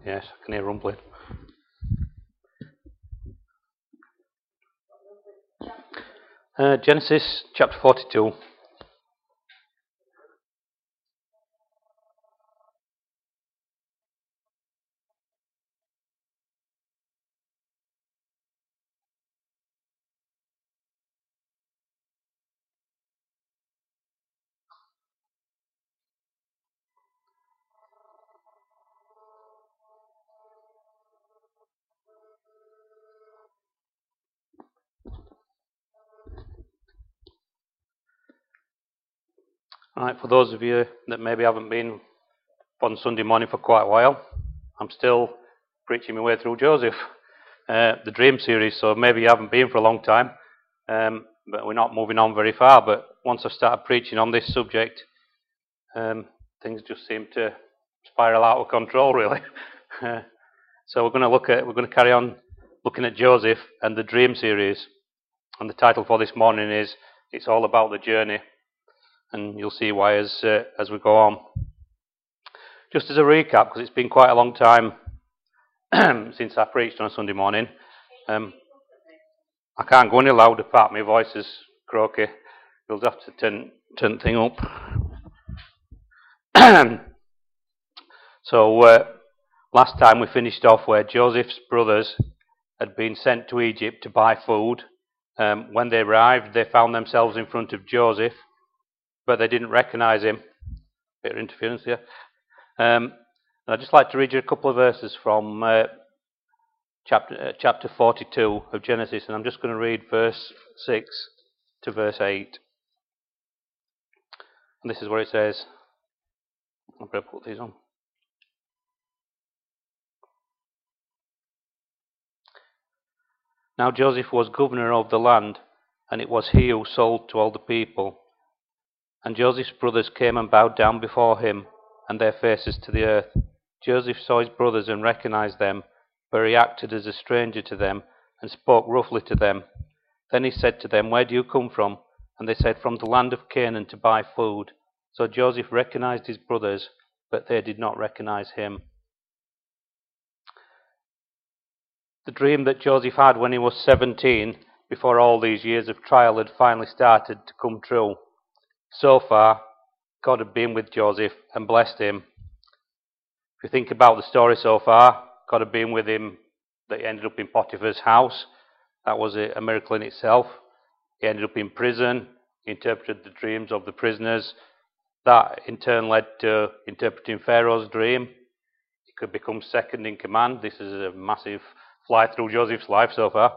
Yes, I can hear rumbling. Genesis chapter 42. Right, for those of you that maybe haven't been on Sunday morning for quite a while, I'm still preaching my way through Joseph, the Dream series, so maybe you haven't been for a long time, but we're not moving on very far. But once I started preaching on this subject, things just seem to spiral out of control, really. So we're going to carry on looking at Joseph and the Dream series, and the title for this morning is "It's All About the Journey." And you'll see why as we go on. Just as a recap, because it's been quite a long time since I preached on a Sunday morning, I can't go any louder apart my voice is croaky. You'll have to turn the thing up. So last time we finished off where Joseph's brothers had been sent to Egypt to buy food. When they arrived, they found themselves in front of Joseph, but they didn't recognize him. Bit of interference here. I'd just like to read you a couple of verses from chapter 42 of Genesis, and I'm just going to read verse 6 to verse 8. And this is what it says. I'm going to put these on. Now Joseph was governor of the land, and it was he who sold to all the people. And Joseph's brothers came and bowed down before him, and their faces to the earth. Joseph saw his brothers and recognized them, but he acted as a stranger to them, and spoke roughly to them. Then he said to them, "Where do you come from?" And they said, "From the land of Canaan to buy food." So Joseph recognized his brothers, but they did not recognize him. The dream that Joseph had when he was 17, before all these years of trial had finally started to come true. So far, God had been with Joseph and blessed him. If you think about the story so far, God had been with him, that he ended up in Potiphar's house. That was a miracle in itself. He ended up in prison. He interpreted the dreams of the prisoners. That in turn led to interpreting Pharaoh's dream. He could become second in command. This is a massive fly through Joseph's life so far.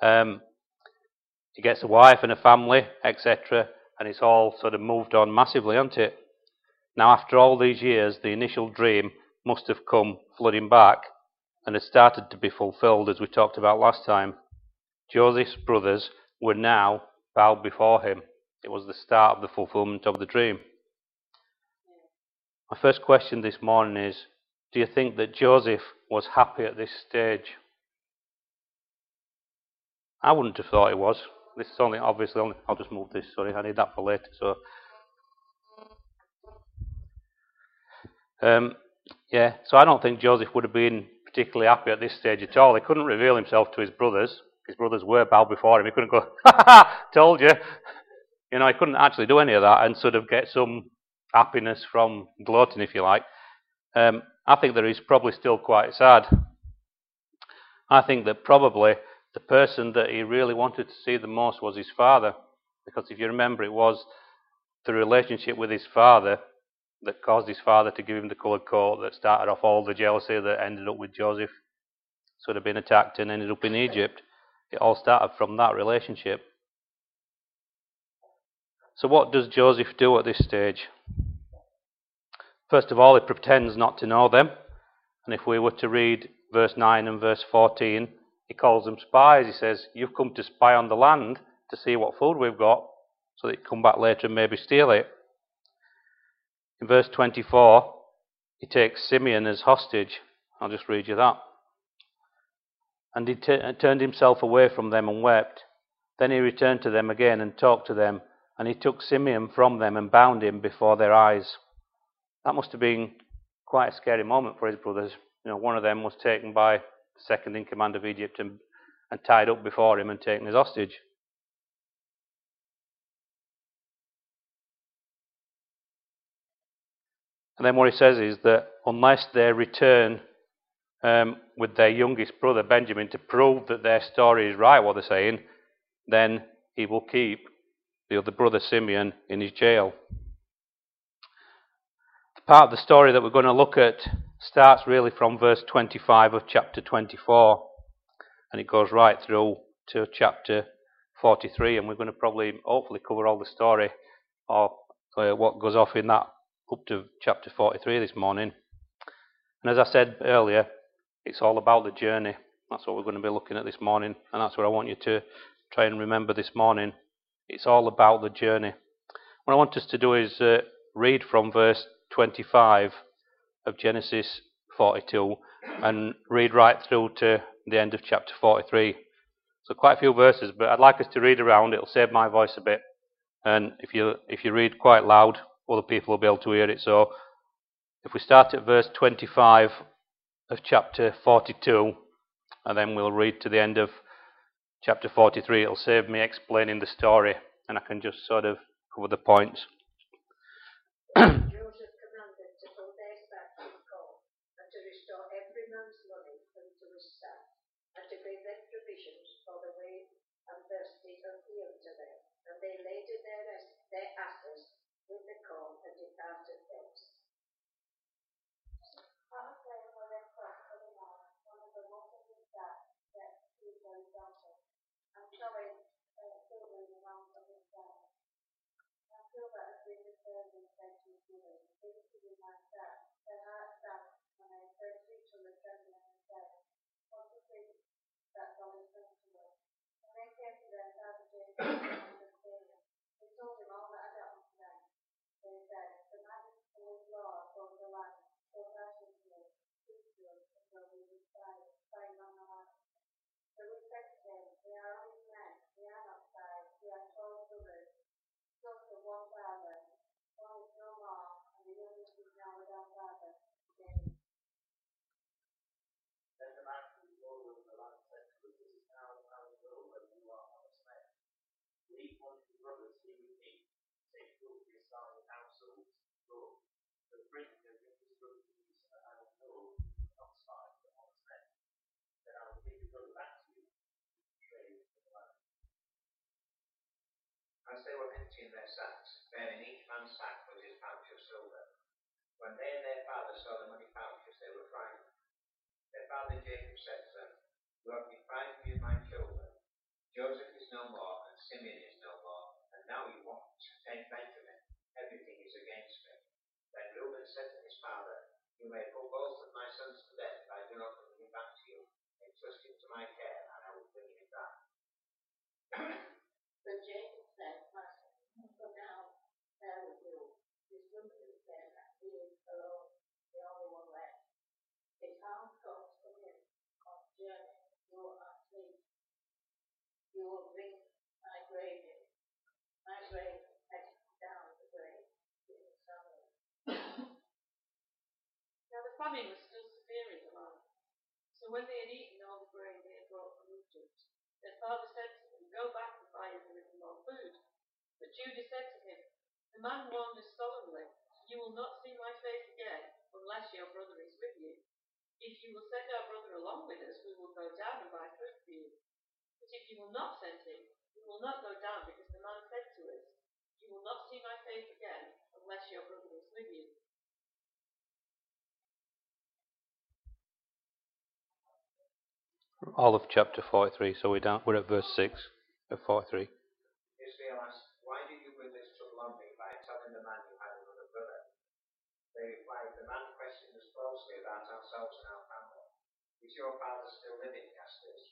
He gets a wife and a family, etc. And it's all sort of moved on massively, hasn't it? Now, after all these years, the initial dream must have come flooding back and had started to be fulfilled, as we talked about last time. Joseph's brothers were now bowed before him. It was the start of the fulfillment of the dream. My first question this morning is, do you think that Joseph was happy at this stage? I wouldn't have thought he was. This is only, obviously, I'll just move this, sorry, I need that for later. So, so I don't think Joseph would have been particularly happy at this stage at all. He couldn't reveal himself to his brothers. His brothers were bowed before him. He couldn't go, "Ha ha, told you." You know, he couldn't actually do any of that and sort of get some happiness from gloating, if you like. I think that he's probably still quite sad. I think that probably the person that he really wanted to see the most was his father. Because if you remember, it was the relationship with his father that caused his father to give him the coloured coat, that started off all the jealousy that ended up with Joseph sort of being attacked and ended up in Egypt. It all started from that relationship. So what does Joseph do at this stage? First of all, he pretends not to know them. And if we were to read verse 9 and verse 14, he calls them spies. He says, "You've come to spy on the land to see what food we've got, so that you come back later and maybe steal it." In verse 24, he takes Simeon as hostage. I'll just read you that. "And he turned himself away from them and wept. Then he returned to them again and talked to them. And he took Simeon from them and bound him before their eyes." That must have been quite a scary moment for his brothers. One of them was taken by the second in command of Egypt and tied up before him and taken as hostage. And then what he says is that unless they return with their youngest brother Benjamin to prove that their story is right, what they're saying, then he will keep the other brother Simeon in his jail. The part of the story that we're going to look at starts really from verse 25 of chapter 24, and it goes right through to chapter 43, and we're going to hopefully cover all the story or what goes off in that up to chapter 43 this morning. And as I said earlier, it's all about the journey. That's what we're going to be looking at this morning, and that's what I want you to try and remember this morning. It's all about the journey. What I want us to do is read from verse 25 of Genesis 42 and read right through to the end of chapter 43. So quite a few verses, but I'd like us to read around. It'll save my voice a bit, and if you read quite loud, other people will be able to hear it. So if we start at verse 25 of chapter 42, and then we'll read to the end of chapter 43, it'll save me explaining the story, and I can just sort of cover the points. Joseph commanded to put their staff in court, and to restore every man's money unto his staff, and to give them provisions for the way and thirsty of the unto them. And they laded their asses with the corn and departed thence. As they were emptying their sacks, bearing each man's sack with his pouch of silver, when they and their father saw the money pouches, they were frightened. Their father Jacob said to them, "You have deprived me of my children. Joseph is no more, and Simeon is no more, and now you want to take Benjamin. Everything is against me." Then Reuben said to his father, "You may put both of my sons to death if I do not bring him back to you. Entrust him to my care, and I will bring him back." But Jacob said, "Master, for now, there with you. His brother is dead, and he is alone, the only one left. If harm comes to him on journey, you are asleep. You will bring my grave in. My grave headed down the grave in the summer." Now the famine was still severe in the land. So when they had eaten all the grain they had brought from Egypt, their father said to them, "Go back and buy us a little more food." But Judah said to him, "The man warned us solemnly, 'You will not see my face again unless your brother is with you. If you will send our brother along with us, we will go down and buy food for you. But if you will not send him, we will not go down, because the man said to us, "You will not see my face again unless your brother is with you."' All of chapter 43, so we're at verse 6 of 43. Israel asked, "Why did you bring this trouble on me by telling the man you had another brother?" They replied, "The man questioned us closely about ourselves and our family. Is your father still living?" he asked us.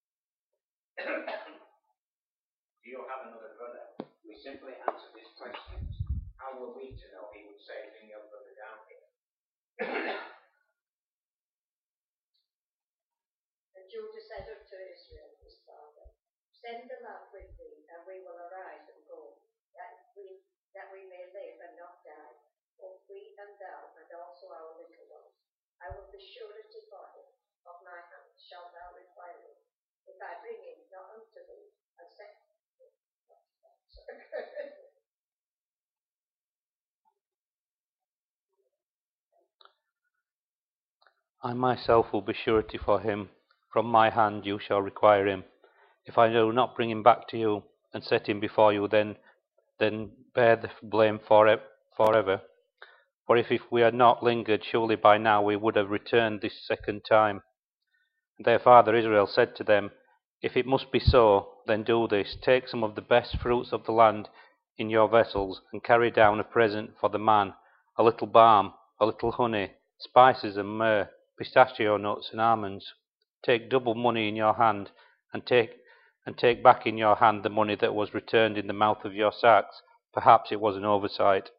"Do you have another brother?" We simply answered his questions. How were we to know he would say, "Bring your brother down here"? And Judah said unto Israel his father, "Send the lad with thee, and we will arise and go, that we may live and not die, both we and thou, and also our little I will be surety for him. Of my hand shalt thou require him. If I bring him not unto thee, a second. I myself will be surety for him. From my hand you shall require him. If I do not bring him back to you and set him before you, then bear the blame forever. For if we had not lingered, surely by now we would have returned this second time. And their father Israel said to them, If it must be so, then do this. Take some of the best fruits of the land in your vessels, and carry down a present for the man, a little balm, a little honey, spices and myrrh, pistachio nuts and almonds. Take double money in your hand, and take back in your hand the money that was returned in the mouth of your sacks. Perhaps it was an oversight.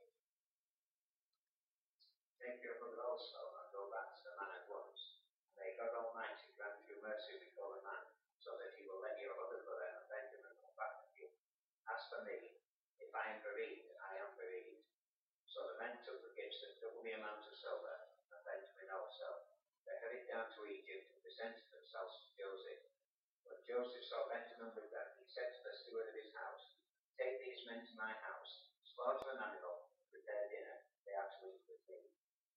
Take your brother also, and go back to the man at once. May God Almighty grant you mercy before the man, so that he will let your other brother and Benjamin come back with you. As for me, if I am bereaved, I am bereaved. So the men took the gifts and double the amount of silver, and Benjamin also. They hurried down to Egypt and presented themselves to Joseph. When Joseph saw Benjamin with them, he said to the steward of his house, Take these men to my house, slaughter an animal, and prepare dinner. They are to eat with me.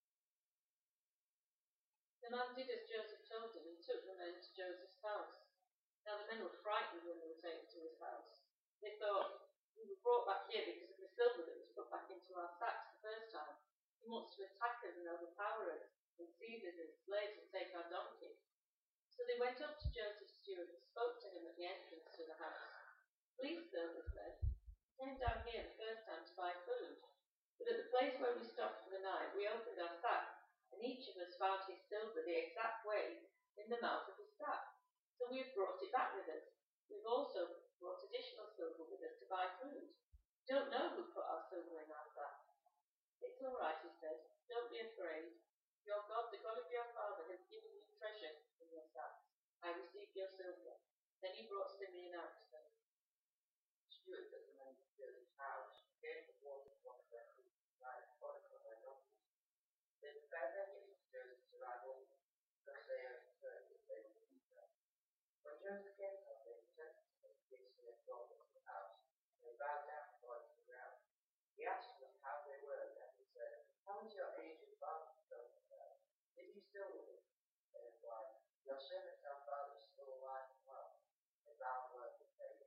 The man did as Joseph told him and took the men to Joseph's house. Now the men were frightened when they were taken to his house. They thought, We were brought back here because of the silver that was put back into our sacks the first time. He wants to attack us and overpower us, and seize us as slaves and take our donkeys. So they went up to Joseph's steward and spoke to him at the entrance to the house. Please, sir, they said, we came down here the first time to buy food. But at the place where we stopped for the night, we opened our sacks, and each of us found his silver the exact way in the mouth of his sack. So we have brought it back with us. We've also brought additional silver with us to buy food. We don't know who put our silver in our sack. It's all right, he said. Don't be afraid. Your God, the God of your father, has given you treasure in your sacks. I received your silver. Then he brought Simeon out to them. Steward of the men of Joseph's house gave the water to one of their food supplies according to their donkeys. They prepared their gifts to Joseph's arrival, because they had heard that they would eat them. When Joseph came home, they presented to him the gifts they had brought into the house, and they bowed down before him to the ground. He asked them how they were, and he said, How is your aged father still there? Is he still with us? They replied, Your servant our father is still alive and well, and thou word with faith.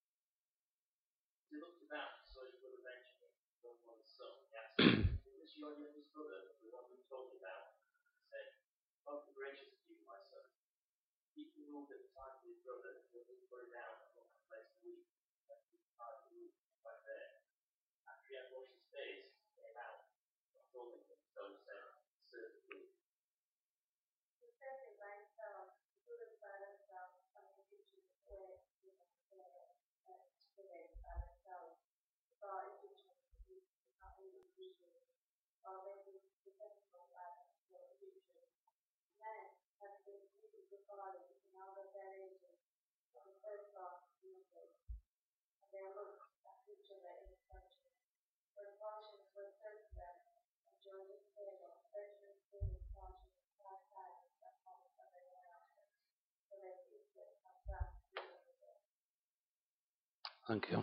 He looked about and saw his brother Benjamin, the one son. He asked him, Is this your youngest brother, the one we told you about? He said, God be gracious to you, my son. Keep the rule at the time of his brother, and he put it down and looked at the place to eat, and he departed the roof right there. After he had washed his face, he came out, and told him, so he said, Serve the king. He said to myself, Good and by themselves, and the Egyptians were today by themselves. For Egyptians not even usually, or maybe dependable by the Egyptians. Men have been treated before them in all of their ages, from the first part of the day, and they looked at each other in astonishment. When portions were served to them, and Joseph's table, Benjamin's table portions, 5 times that promised of anyone else. So they each had that during the day. Thank you.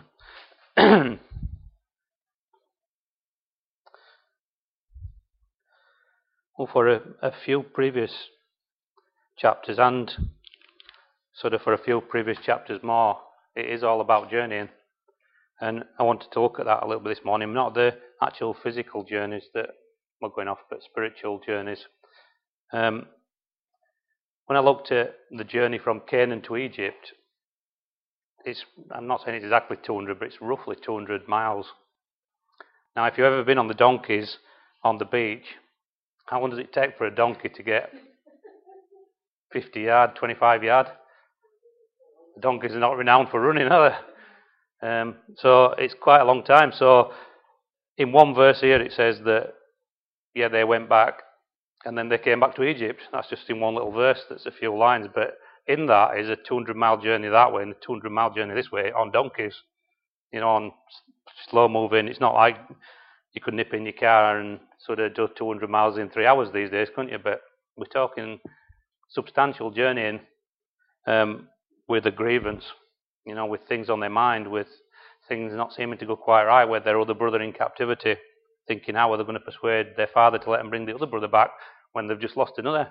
Well, for a few previous chapters and sort of for a few previous chapters more, it is all about journeying. And I wanted to look at that a little bit this morning, not the actual physical journeys that we're going off, but spiritual journeys. When I looked at the journey from Canaan to Egypt, I'm not saying it's exactly 200, but it's roughly 200 miles. Now, if you've ever been on the donkeys on the beach, how long does it take for a donkey to get 50 yard, 25 yard? The donkeys are not renowned for running, are they? So it's quite a long time. So in one verse here it says that, they went back and then they came back to Egypt. That's just in one little verse, that's a few lines. But in that is a 200-mile journey that way and a 200-mile journey this way on donkeys. On slow moving. It's not like you could nip in your car and sort of do 200 miles in 3 hours these days, couldn't you? But We're talking substantial journeying with a grievance, with things on their mind, with things not seeming to go quite right, with their other brother in captivity, thinking how are they going to persuade their father to let them bring the other brother back when they've just lost another.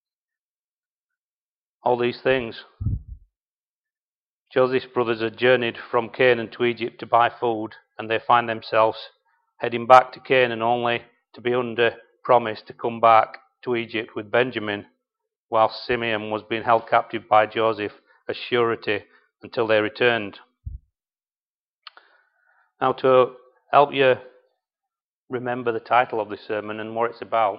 All these things. Joseph's brothers had journeyed from Canaan to Egypt to buy food, and they find themselves heading back to Canaan only to be under promise to come back to Egypt with Benjamin, whilst Simeon was being held captive by Joseph as surety until they returned. Now, to help you remember the title of this sermon and what it's about,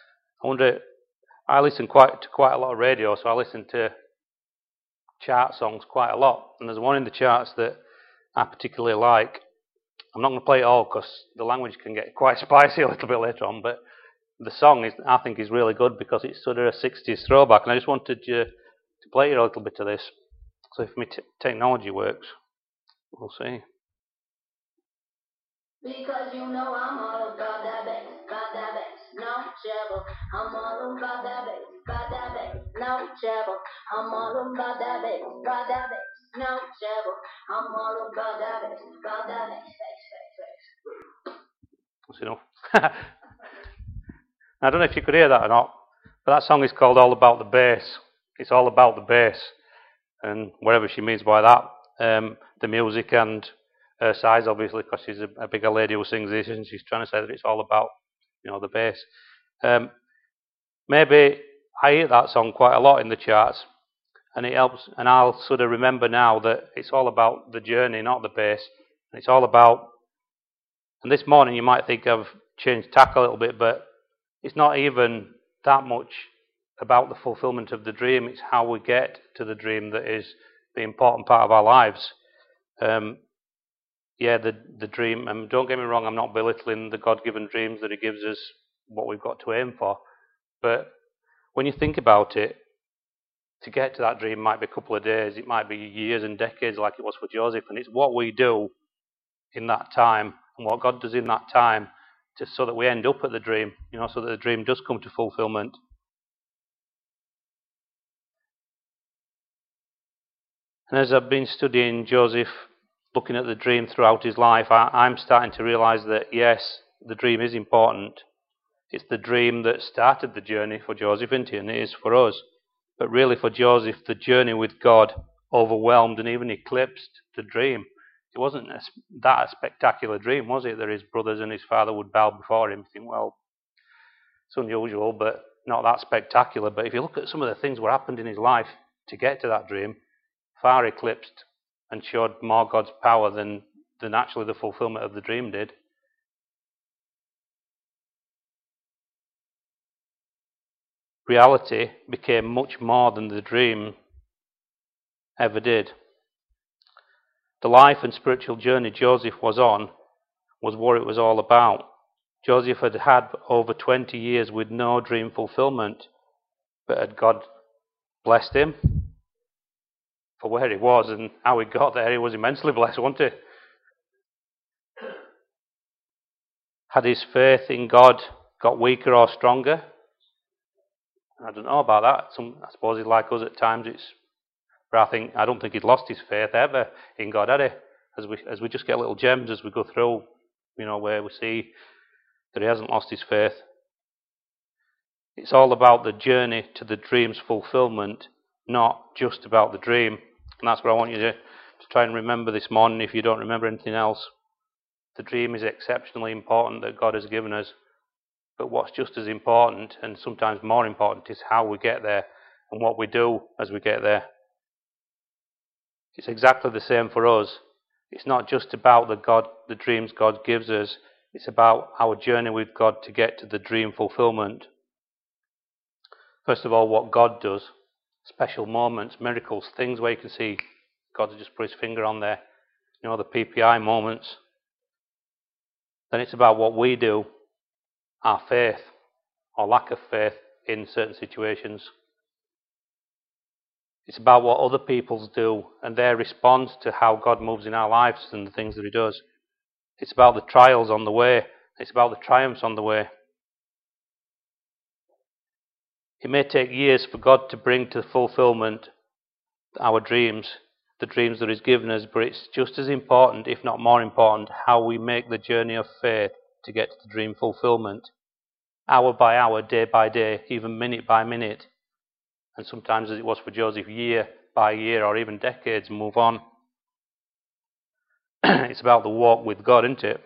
I listen to quite a lot of radio, so I listen to chart songs quite a lot, and there's one in the charts that I particularly like. I'm not going to play it all because the language can get quite spicy a little bit later on, but the song I think is really good because it's sort of a 60s throwback, and I just wanted you to play you a little bit of this. So if my technology works, we'll see. Because I'm all about that bass, no trouble. I'm all about that bass, no trouble. I'm all about that bass, no trouble. I'm all about that bass, That's enough. I don't know if you could hear that or not, but that song is called All About the Bass. It's all about the bass, and whatever she means by that, the music and her size, obviously, because she's a bigger lady who sings this, and she's trying to say that it's all about, the bass. Maybe I hear that song quite a lot in the charts, and it helps, and I'll sort of remember now that it's all about the journey, not the bass. It's all about, and this morning you might think I've changed tack a little bit, but it's not even that much about the fulfillment of the dream. It's how we get to the dream that is the important part of our lives. The dream, and don't get me wrong, I'm not belittling the God-given dreams that He gives us, what we've got to aim for. But when you think about it, to get to that dream might be a couple of days, it might be years and decades like it was for Joseph, and it's what we do in that time and what God does in that time so that we end up at the dream, so that the dream does come to fulfillment. And as I've been studying Joseph, looking at the dream throughout his life, I'm starting to realize that yes, the dream is important. It's the dream that started the journey for Joseph, isn't it? And it is for us. But really for Joseph, the journey with God overwhelmed and even eclipsed the dream. It wasn't that a spectacular dream, was it? That his brothers and his father would bow before him. You think, well, it's unusual, but not that spectacular. But if you look at some of the things that happened in his life to get to that dream, far eclipsed and showed more God's power than actually the fulfillment of the dream did. Reality became much more than the dream ever did. The life and spiritual journey Joseph was on was what it was all about. Joseph had over 20 years with no dream fulfillment, but had God blessed him for where he was and how he got there? He was immensely blessed, wasn't he? Had his faith in God got weaker or stronger? I don't know about that. I suppose he's like us at times. But I don't think he'd lost his faith ever in God, had he? As we just get little gems as we go through, where we see that he hasn't lost his faith. It's all about the journey to the dream's fulfillment, not just about the dream. And that's what I want you to try and remember this morning if you don't remember anything else. The dream is exceptionally important that God has given us. But what's just as important, and sometimes more important, is how we get there and what we do as we get there. It's exactly the same for us. It's not just about the dreams God gives us. It's about our journey with God to get to the dream fulfillment. First of all, what God does. Special moments, miracles, things where you can see God has just put his finger on there. The PPI moments. Then it's about what we do, our faith or lack of faith in certain situations. It's about what other people do and their response to how God moves in our lives and the things that he does. It's about the trials on the way. It's about the triumphs on the way. It may take years for God to bring to fulfillment our dreams, the dreams that He's given us, but it's just as important, if not more important, how we make the journey of faith to get to the dream fulfillment. Hour by hour, day by day, even minute by minute. And sometimes, as it was for Joseph, year by year or even decades, move on. It's about the walk with God, isn't it?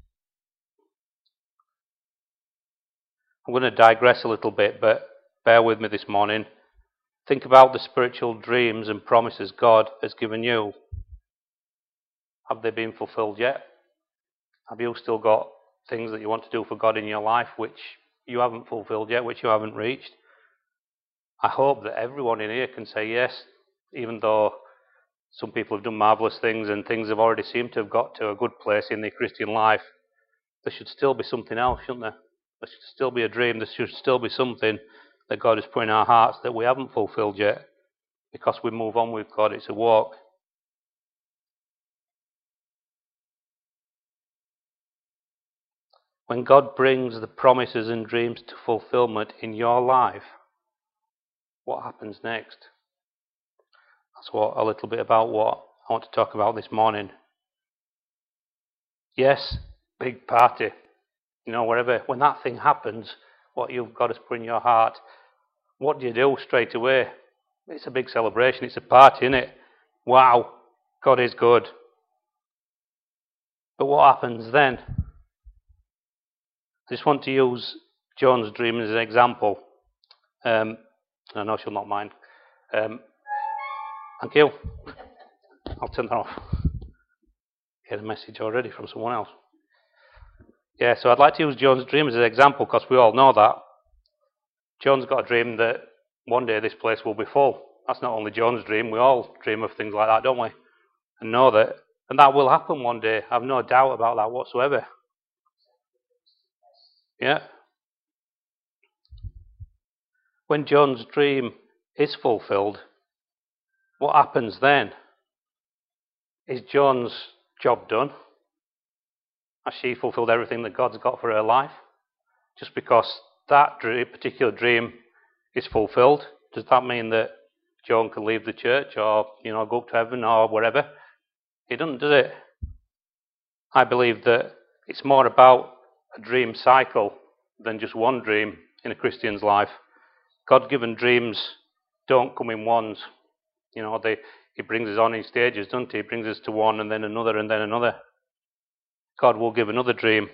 I'm going to digress a little bit, but bear with me this morning. Think about the spiritual dreams and promises God has given you. Have they been fulfilled yet? Have you still got things that you want to do for God in your life which you haven't fulfilled yet, which you haven't reached? I hope that everyone in here can say yes, even though some people have done marvellous things and things have already seemed to have got to a good place in their Christian life. There should still be something else, shouldn't there? There should still be a dream. There should still be something that God has put in our hearts that we haven't fulfilled yet, because we move on with God. It's a walk. When God brings the promises and dreams to fulfillment in your life, what happens next? That's a little bit about what I want to talk about this morning. Yes, big party. Wherever, when that thing happens, what you've got has put in your heart, what do you do straight away? It's a big celebration. It's a party, isn't it? Wow, God is good. But what happens then? I just want to use Joan's dream as an example. I know she'll not mind. Thank you. I'll turn that off. Get a message already from someone else. Yeah, so I'd like to use Joan's dream as an example, because we all know that. Joan's got a dream that one day this place will be full. That's not only Joan's dream, we all dream of things like that, don't we? And know that, and that will happen one day. I've no doubt about that whatsoever. Yeah. When Joan's dream is fulfilled, what happens then? Is Joan's job done? Has she fulfilled everything that God's got for her life? Just because that particular dream is fulfilled, does that mean that Joan can leave the church or, go up to heaven or wherever? It doesn't, does it? I believe that it's more about a dream cycle than just one dream in a Christian's life. God-given dreams don't come in ones. He brings us on in stages, doesn't he? He brings us to one and then another and then another. God will give another dream.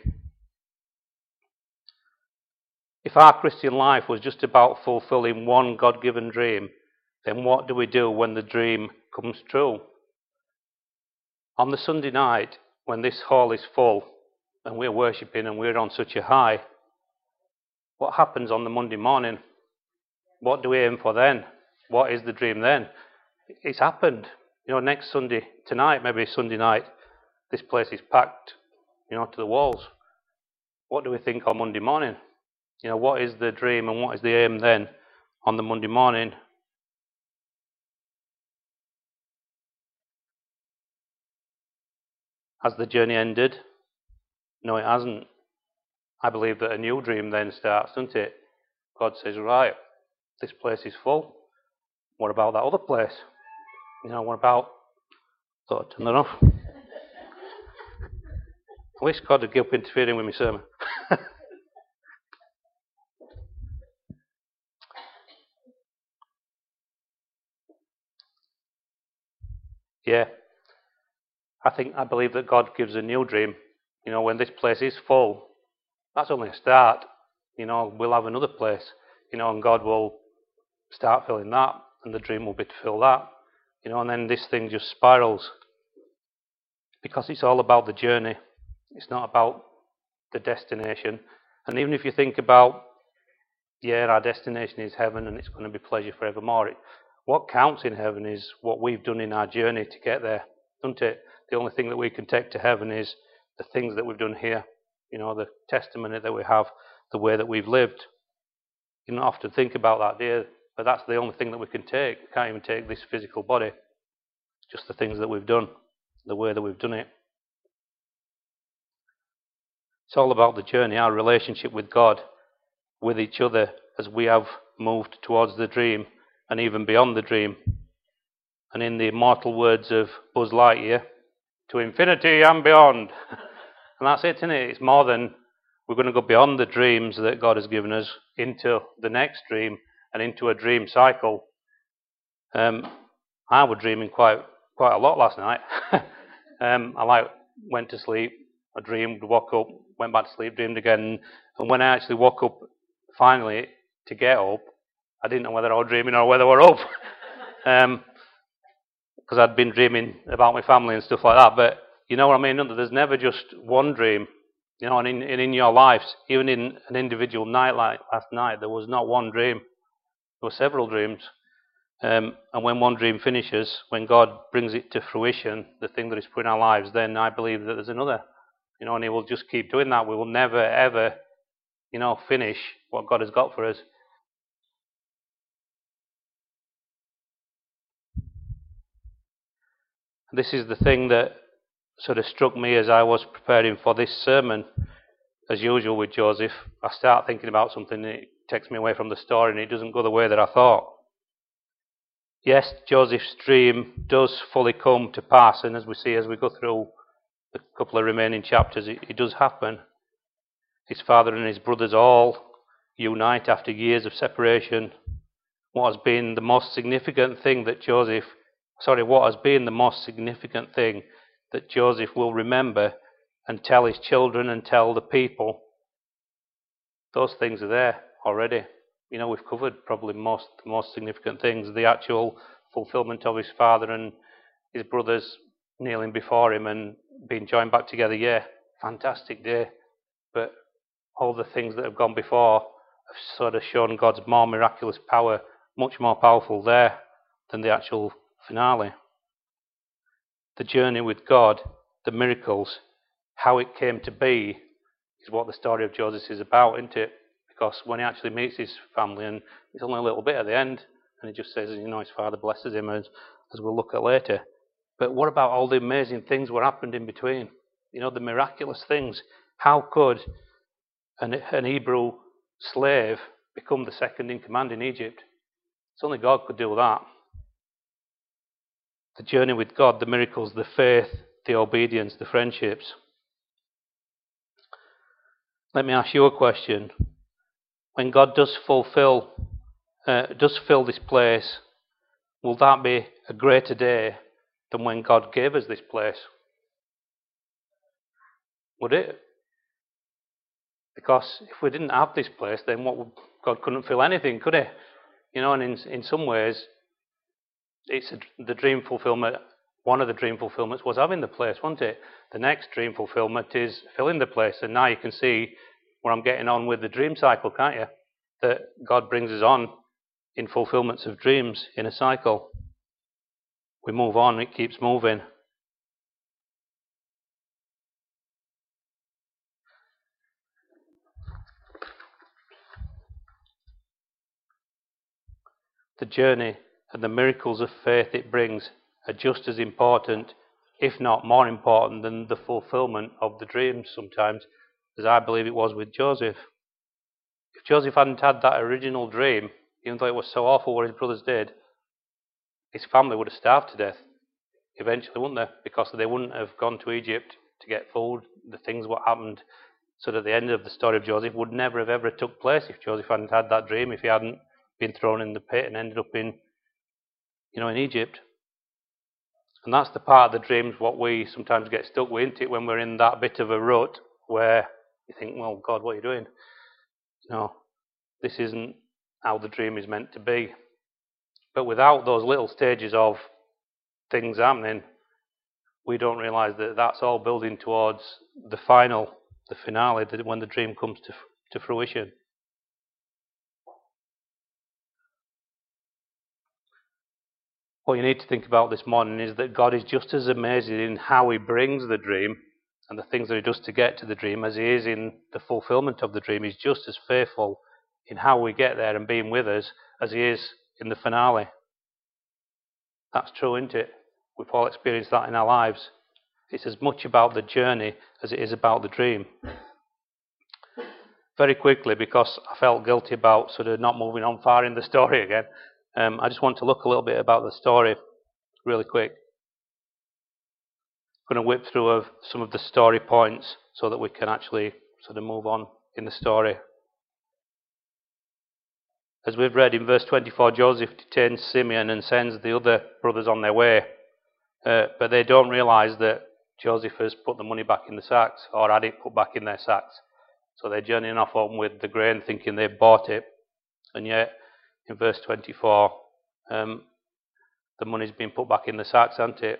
If our Christian life was just about fulfilling one God-given dream, then what do we do when the dream comes true? On the Sunday night, when this hall is full and we're worshipping and we're on such a high, what happens on the Monday morning? What do we aim for then? What is the dream then? It's happened. Next Sunday, tonight, maybe Sunday night, this place is packed, to the walls. What do we think on Monday morning? What is the dream and what is the aim then on the Monday morning? Has the journey ended? No, it hasn't. I believe that a new dream then starts, doesn't it? God says, right, this place is full. What about that other place? What about... Thought I'd turn that off. I wish God would give up interfering with my sermon. Yeah. I believe that God gives a new dream. When this place is full, that's only a start. We'll have another place. And God will start filling that, and the dream will be to fill that. And then this thing just spirals. Because it's all about the journey. It's not about the destination. And even if you think about, our destination is heaven and it's going to be pleasure forevermore, what counts in heaven is what we've done in our journey to get there, doesn't it? The only thing that we can take to heaven is the things that we've done here, the testimony that we have, the way that we've lived. You don't often think about that, do you? But that's the only thing that we can take. We can't even take this physical body, just the things that we've done, the way that we've done it. It's all about the journey, our relationship with God, with each other, as we have moved towards the dream and even beyond the dream. And in the immortal words of Buzz Lightyear, to infinity and beyond. And that's it, isn't it? It's more than we're going to go beyond the dreams that God has given us into the next dream and into a dream cycle. I was dreaming quite a lot last night. I went to sleep, I dreamed, woke up, went back to sleep, dreamed again, and when I actually woke up finally to get up, I didn't know whether I was dreaming or whether I was up. Because I'd been dreaming about my family and stuff like that. But you know what I mean? There's never just one dream. You know, and in your lives, even in an individual night like last night, there was not one dream. There were several dreams. And when one dream finishes, when God brings it to fruition, the thing that He's put in our lives, then I believe that there's another. You know, and He will just keep doing that. We will never, ever, finish what God has got for us. This is the thing that sort of struck me as I was preparing for this sermon. As usual with Joseph, I start thinking about something and it takes me away from the story and it doesn't go the way that I thought. Yes, Joseph's dream does fully come to pass, and as we see as we go through the couple of remaining chapters, it does happen. His father and his brothers all unite after years of separation. What has been the most significant thing that Joseph will remember and tell his children and tell the people, those things are there already. You know, we've covered probably the most significant things. The actual fulfillment of his father and his brothers kneeling before him and being joined back together, yeah, fantastic day. But all the things that have gone before have sort of shown God's more miraculous power, much more powerful there than the actual finale. The journey with God, the miracles, how it came to be, is what the story of Joseph is about, isn't it? Because when he actually meets his family, and it's only a little bit at the end, and he just says, his father blesses him, as we'll look at later. But what about all the amazing things that happened in between? The miraculous things. How could an Hebrew slave become the second in command in Egypt? It's only God could do that. The journey with God, the miracles, the faith, the obedience, the friendships. Let me ask you a question. When God does fill this place, will that be a greater day than when God gave us this place? Would it? Because if we didn't have this place, then God couldn't fill anything, could He? And in some ways, it's the dream fulfillment. One of the dream fulfillments was having the place, wasn't it? The next dream fulfillment is filling the place. And now you can see where I'm getting on with the dream cycle, can't you? That God brings us on in fulfillments of dreams in a cycle. We move on, it keeps moving. The journey and the miracles of faith it brings are just as important, if not more important, than the fulfillment of the dreams sometimes, as I believe it was with Joseph. If Joseph hadn't had that original dream, even though it was so awful what his brothers did, his family would have starved to death eventually, wouldn't they? Because they wouldn't have gone to Egypt to get food. The things what happened sort of the end of the story of Joseph would never have ever took place if Joseph hadn't had that dream, if he hadn't been thrown in the pit and ended up in Egypt. And that's the part of the dreams what we sometimes get stuck with, isn't it? When we're in that bit of a rut where you think, well, God, what are you doing? This isn't how the dream is meant to be. But without those little stages of things happening, we don't realise that that's all building towards the finale, when the dream comes to fruition. What you need to think about this morning is that God is just as amazing in how He brings the dream and the things that He does to get to the dream as He is in the fulfillment of the dream. He's just as faithful in how we get there and being with us as He is in the finale. That's true, isn't it? We've all experienced that in our lives. It's as much about the journey as it is about the dream. very quickly, because I felt guilty about sort of not moving on far in the story again, I just want to look a little bit about the story really quick. I'm going to whip through some of the story points so that we can actually sort of move on in the story. As we've read in verse 24, Joseph detains Simeon and sends the other brothers on their way. But they don't realise that Joseph has put the money back in the sacks, or had it put back in their sacks. So they're journeying off home with the grain, thinking they've bought it. And yet, in verse 24, the money's been put back in the sacks, hasn't it?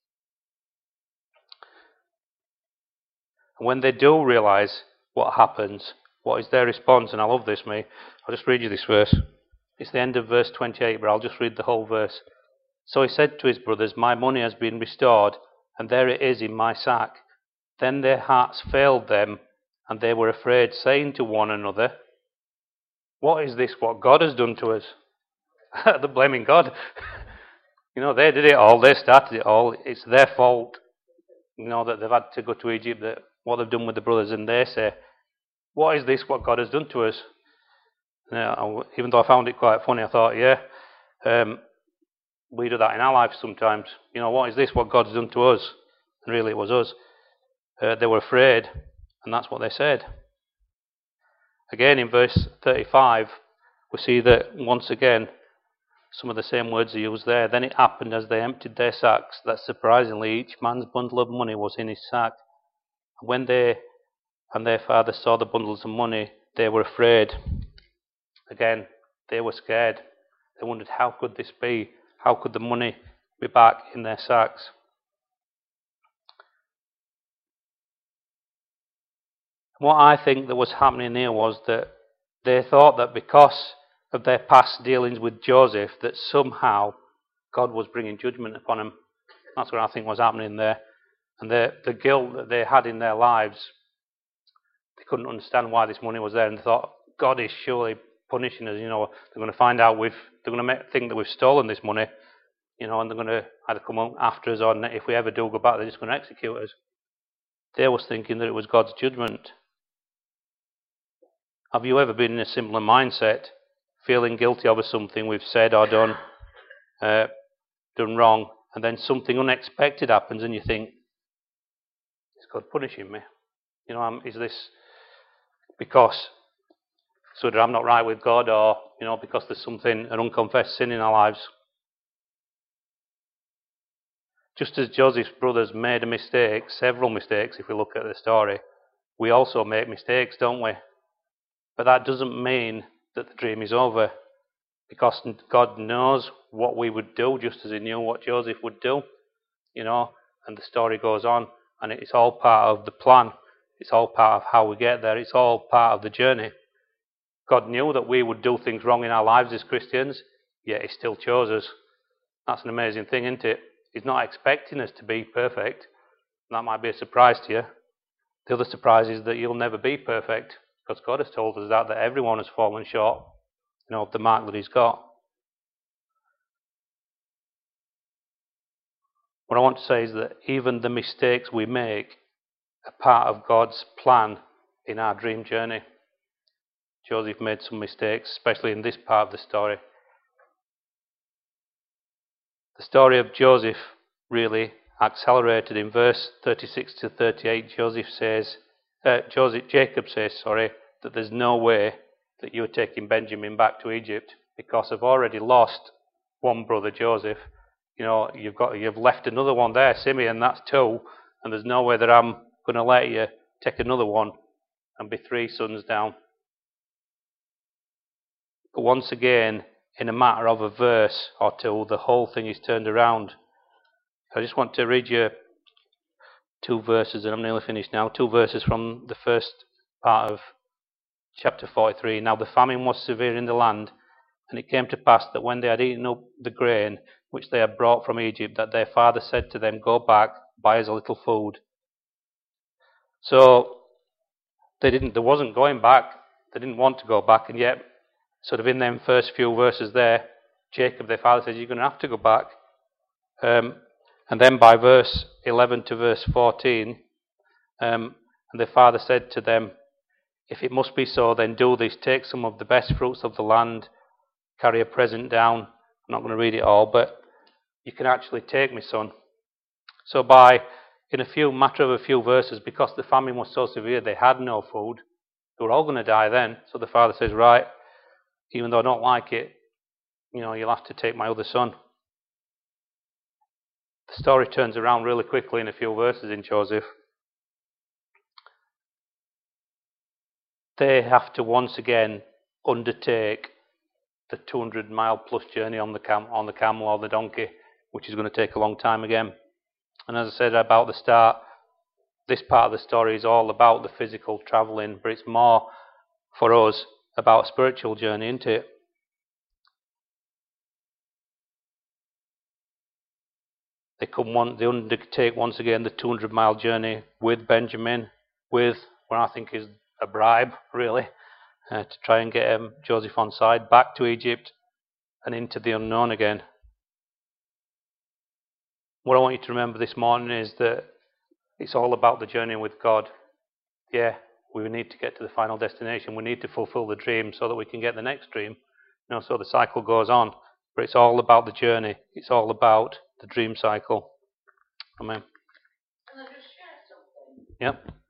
And when they do realise what happens, what is their response? And I love this, mate. I'll just read you this verse. It's the end of verse 28, but I'll just read the whole verse. So he said to his brothers, "My money has been restored, and there it is in my sack." Then their hearts failed them, and they were afraid, saying to one another, "What is this, what God has done to us?" They're blaming God. They did it all, they started it all, it's their fault, that they've had to go to Egypt, that what they've done with the brothers, and they say, "What is this, what God has done to us?" Even though I found it quite funny, I thought, we do that in our lives sometimes. What is this, what God's done to us? And really it was us. They were afraid, and that's what they said. Again, in verse 35, we see that once again, some of the same words are used there. Then it happened as they emptied their sacks that surprisingly each man's bundle of money was in his sack. And when they and their father saw the bundles of money, they were afraid. Again, they were scared. They wondered, how could this be? How could the money be back in their sacks? What I think that was happening here was that they thought that because of their past dealings with Joseph, that somehow God was bringing judgment upon them. That's what I think was happening there. And the guilt that they had in their lives, they couldn't understand why this money was there, and they thought, God is surely punishing us. They're going to find out they're going to think that we've stolen this money, and they're going to either come after us, or if we ever do go back, they're just going to execute us. They was thinking that it was God's judgment. Have you ever been in a similar mindset, feeling guilty over something we've said or done wrong, and then something unexpected happens, and you think, is God punishing me? Is this because that I'm not right with God, or because there's an unconfessed sin in our lives? Just as Joseph's brothers made a mistake, several mistakes, if we look at the story, we also make mistakes, don't we? But that doesn't mean that the dream is over, because God knows what we would do, just as he knew what Joseph would do, and the story goes on, and it's all part of the plan. It's all part of how we get there. It's all part of the journey. God knew that we would do things wrong in our lives as Christians, yet he still chose us. That's an amazing thing, isn't it? He's not expecting us to be perfect. That might be a surprise to you. The other surprise is that you'll never be perfect, because God has told us that everyone has fallen short, of the mark that he's got. What I want to say is that even the mistakes we make are part of God's plan in our dream journey. Joseph made some mistakes, especially in this part of the story. The story of Joseph really accelerated in verse 36 to 38. Jacob says, that there's no way that you're taking Benjamin back to Egypt, because I've already lost one brother, Joseph. You've left another one there, Simeon, that's 2, and there's no way that I'm going to let you take another one and be 3 sons down. But once again, in a matter of a verse or 2, the whole thing is turned around. I just want to read you 2 verses, and I'm nearly finished now. 2 verses from the first part of chapter 43. Now the famine was severe in the land, and it came to pass that when they had eaten up the grain which they had brought from Egypt, that their father said to them, "Go back, buy us a little food." So they wasn't going back. They didn't want to go back, and yet, sort of in them first few verses there, Jacob, their father, says, "You're going to have to go back." And then by verse 11 to verse 14, and their father said to them, If it must be so, then do this. Take some of the best fruits of the land, carry a present down. I'm not going to read it all, but you can actually take me, son. So in a matter of a few verses, because the famine was so severe, they had no food. They were all going to die then. So the father says, right, even though I don't like it, you'll have to take my other son. The story turns around really quickly in a few verses in Joseph. They have to once again undertake the 200-mile plus journey on the camel or the donkey, which is going to take a long time again. And as I said about the start, this part of the story is all about the physical travelling, but it's more for us about a spiritual journey, isn't it? They undertake once again the 200-mile journey with Benjamin, with what I think is a bribe, really, to try and get Joseph on side, back to Egypt and into the unknown again. What I want you to remember this morning is that it's all about the journey with God. Yeah, we need to get to the final destination. We need to fulfill the dream so that we can get the next dream. So the cycle goes on. But it's all about the journey. It's all about the dream cycle. Amen. Can I just share something? Yep.